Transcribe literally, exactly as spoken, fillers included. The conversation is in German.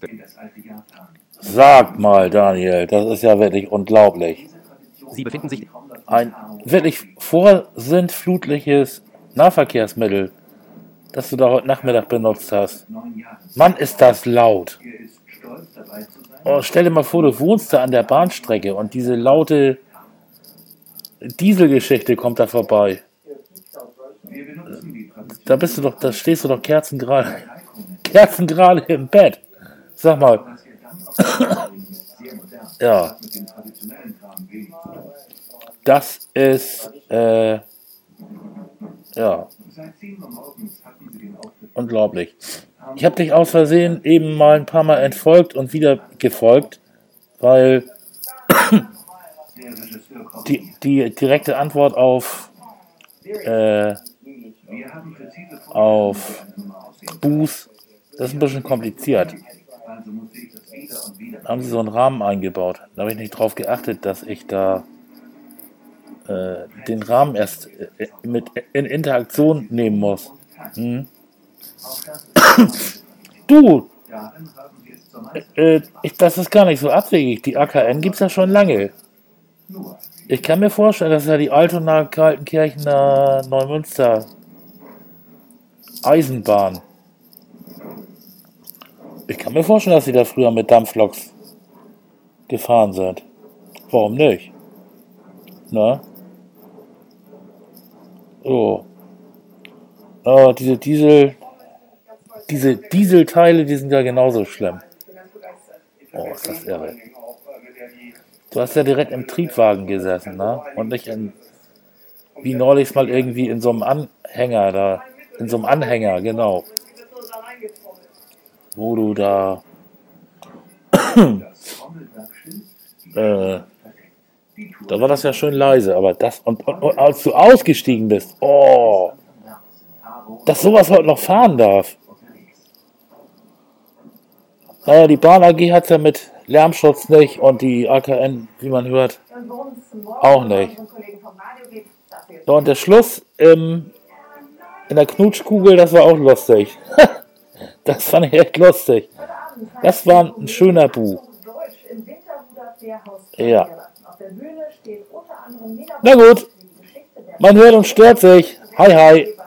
Sag mal, Daniel, das ist ja wirklich unglaublich. Sie befinden sich... Ein wirklich vorsintflutliches Nahverkehrsmittel, das du da heute Nachmittag benutzt hast. Mann, ist das laut. Oh, stell dir mal vor, du wohnst da an der Bahnstrecke und diese laute Dieselgeschichte kommt da vorbei. Da bist du doch, da stehst du doch kerzengerade, kerzengerade im Bett. Sag mal. Ja. Das ist, äh, ja, unglaublich. Ich habe dich aus Versehen eben mal ein paar Mal entfolgt und wieder gefolgt, weil die, die direkte Antwort auf, äh, auf Buß, das ist ein bisschen kompliziert. Da haben sie so einen Rahmen eingebaut. Da habe ich nicht drauf geachtet, dass ich da äh, den Rahmen erst äh, mit in Interaktion nehmen muss. Hm? Du, äh, ich, das ist gar nicht so abwegig. Die A K N gibt es ja schon lange. Ich kann mir vorstellen, dass ja die Altona, Kaltenkirchener, Neumünster Eisenbahn. Ich kann mir vorstellen, dass sie da früher mit Dampfloks gefahren sind. Warum nicht? Na? So. Aber diese Diesel, diese Dieselteile, die sind ja genauso schlimm. Oh, ist das irre. Du hast ja direkt im Triebwagen gesessen, ne? Und nicht in, wie neulich mal irgendwie in so einem Anhänger da, in so einem Anhänger, genau. Wo du da, äh, da war das ja schön leise, aber das, und, und, und als du ausgestiegen bist, oh, dass sowas heute noch fahren darf. Naja, die Bahn A G hat es ja mit Lärmschutz nicht und die A K N, wie man hört, auch nicht. So, und der Schluss ähm, in der Knutschkugel, das war auch lustig. Das fand ich echt lustig. Das war ein schöner Bu. Ja. Na gut, man hört und stört sich. Hi, hi.